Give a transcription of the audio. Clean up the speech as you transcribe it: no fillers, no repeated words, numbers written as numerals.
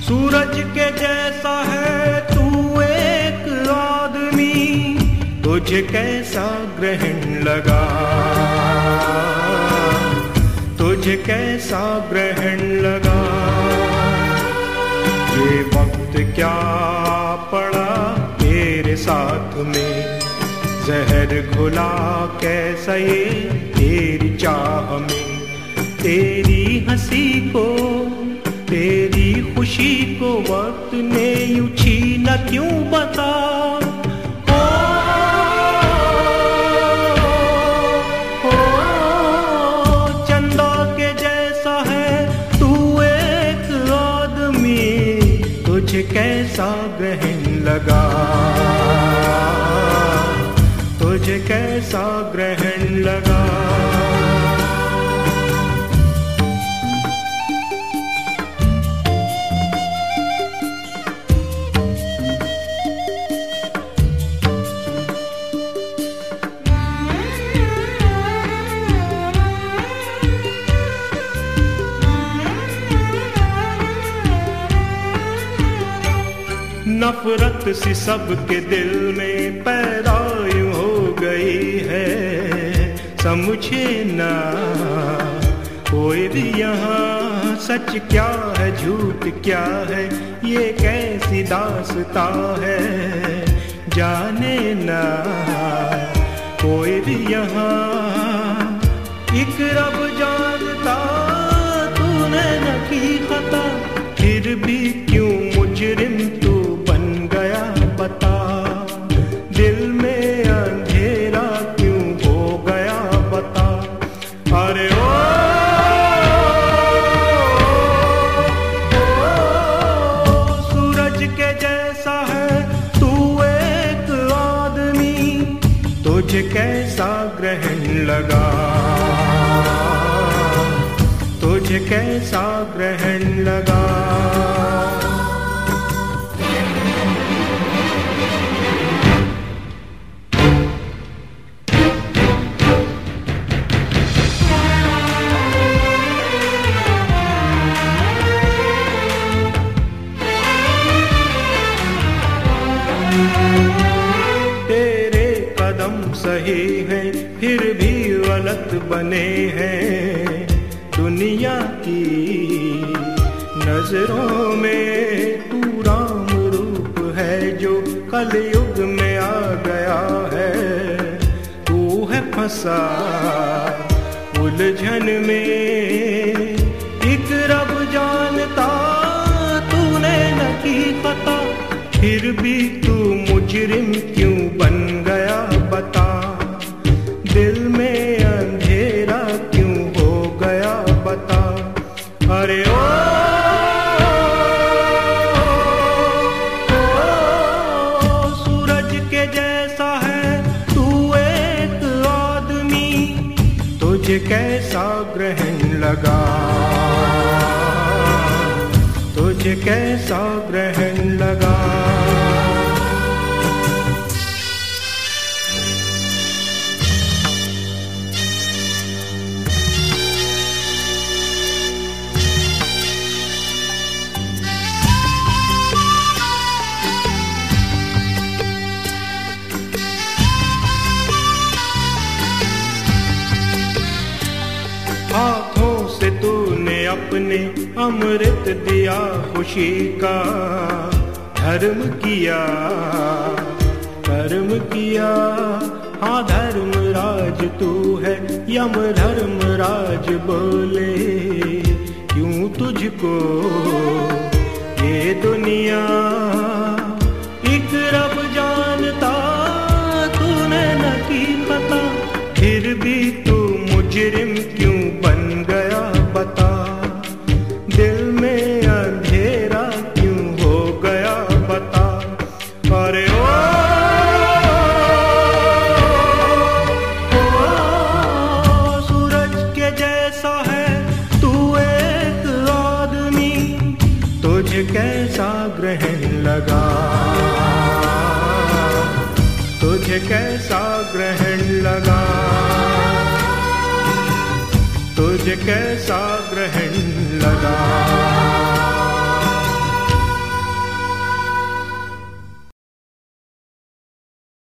सूरज के जैसा है तू एक आदमी, तुझे कैसा ग्रहण लगा, तुझे कैसा ग्रहण लगा। ये वक्त क्या पड़ा तेरे साथ में, जहर घुला कैसा ये तेरी चाह में। तेरी हंसी को, तेरी खुशी को वक्त ने यूं छीना क्यों बता। चंदा के जैसा है तू एक आदमी, तुझे कैसा ग्रहण लगा, तुझे कैसा ग्रहण लगा। नफरत सी सबके दिल में पैदा यूं हो गई है, समझे ना कोई भी यहाँ सच क्या है झूठ क्या है, ये कैसी दास्तां है जाने ना कोई भी यहाँ। एक रब जानता तूने न की खता, फिर भी क्यों मुजरिम तू बता। दिल में अंधेरा क्यों हो गया बता। अरे ओ, सूरज के जैसा है तू एक आदमी, तुझे कैसा ग्रहण लगा, तुझे कैसा ग्रहण लगा। तेरे कदम सही हैं फिर भी गलत बने हैं, दुनिया की नजरों में तू राम रूप है जो कलयुग में आ गया है। तू है फंसा उलझन में, एक रब जानता तूने न की खता, फिर भी तू मुजरिम क्यों बन गया बता। दिल में अंधेरा क्यों हो गया बता। अरे ओ, सूरज के जैसा है तू एक आदमी, तुझे कैसा ग्रहण लगा, तुझे कैसा ग्रहण लगा। हाथों से तूने अपने अमृत दिया खुशी का, धर्म किया कर्म किया। हाँ धर्म राज तू है, यम धर्म राज बोले क्यों तुझको ये दुनिया। एक रब जानता तूने न की खता, फिर भी तू मुजरिम क्यों बन गया बता। दिल में अंधेरा क्यों हो गया बता। अरे ओ, सूरज के जैसा है तू एक आदमी, तुझे कैसा ग्रहण लगा, तुझे कैसा ग्रहण लगा, तुझे कैसा ग्रहण लगा।